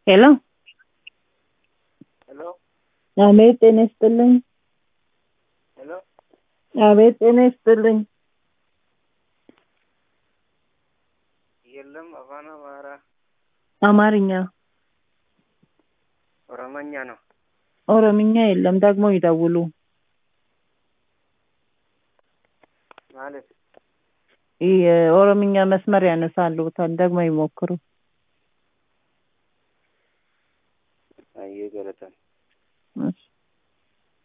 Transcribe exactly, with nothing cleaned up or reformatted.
ሄሎ ሄሎ አቤት ጤና ይስጥልኝ። ሄሎ አቤት ጤና ይስጥልኝ። የለም አፋን አማራ አማርኛ ኦሮሞኛ ነው። ኦሮምኛ የለም። ደግሞ ይደውሉ። ማለት የኦሮምኛ መስመር ያነሳሉ። ደግሞ ይሞክሩ። አይ ገለታ እሺ